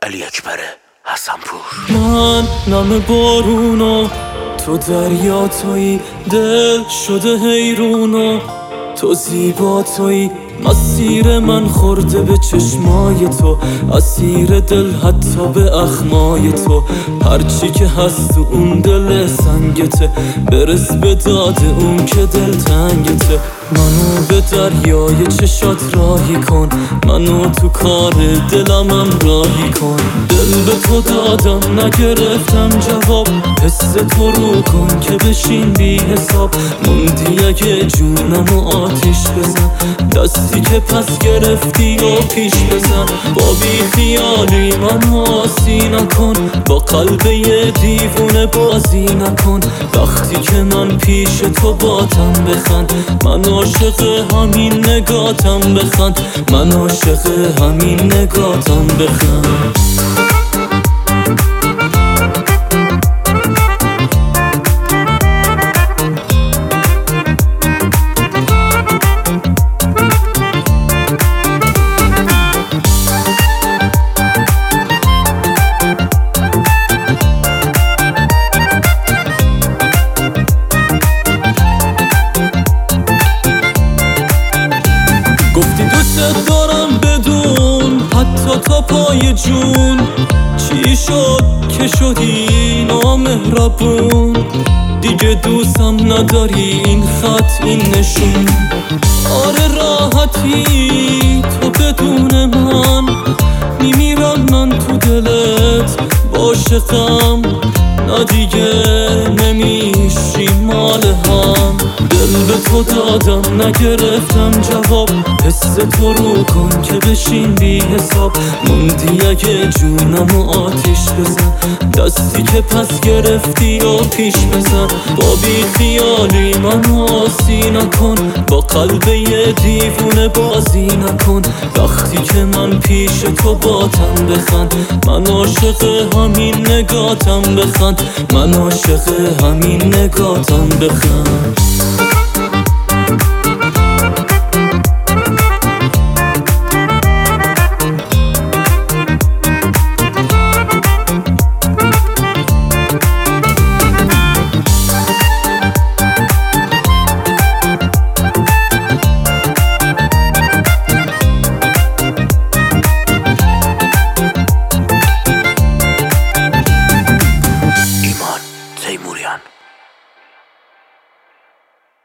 علی اکبر حسنپور. من نم بارونا، تو دریا تویی، دل شده حیرونا. تو زیبا تویی، مسیر من خورده به چشمای تو، اسیر دل حتی به اخمای تو. هرچی که هست تو اون دل سنگته، برس به داد اون که دل تنگته. منو به دریای چشات راهی کن، منو تو کار دلمم راهی کن. دل به تو دادم نگرفتم جواب، حس تو رو کن که بشین بی حساب. موندی اگه جونمو آتیش بزن، دستی که پس گرفتی و پیش بزن. با بی خیالی منو آسی نکن، با قلب یه دیوونه بازی نکن. وقتی که من پیش تو باتم بخند، من عاشق همین نگاتم بخند، من عاشق همین نگاتم بخند. گفتی دوست دارم بدون حتی تا پای جون. چی شد که شدی نامهربون؟ دیگه دوستم نداری این خط این نشون. آره راحتی تو بدون من، میمیرم من تو دلت عاشقم. نه دیگه نمیشی مال هم. دل به تو دادم نگرفتم جواب، حس تو رو کن که بشین بی حساب. موندی اگه جونمو آتیش بزن، دستی که پس گرفتی و پیش بزن. با بی خیالی منو آسی نکن، با قلب یه دیوونه بازی نکن. وقتی که من پیش تو باتم بخند، من عاشق همین نگاتم بخند، من عاشق همین نگاتم بخند.